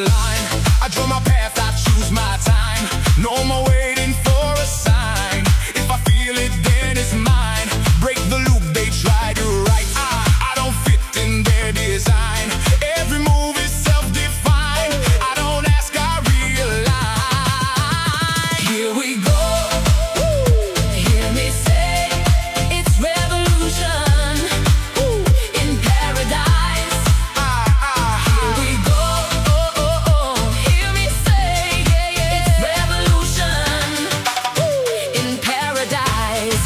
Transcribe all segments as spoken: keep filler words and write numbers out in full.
line. I draw my path, I choose my time. No more waiting for a sign. If I feel it, then it's mine. Break the loop they try to write. I, I don't fit in their design. Every move is self-defined. I don't ask, I realize. Here we go. Hear me say, it's revolution in paradise. Here we go. Hear me say, yeah, yeah. It's revolution in paradise.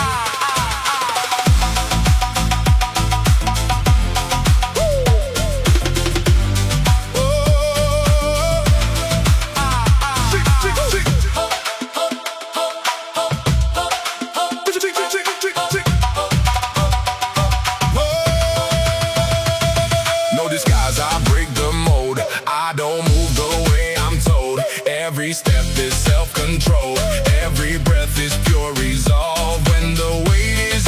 No disguise, I break the mold. I don't move the way I'm told. Every step is self-control. Every breath is pure resolve. When the weight is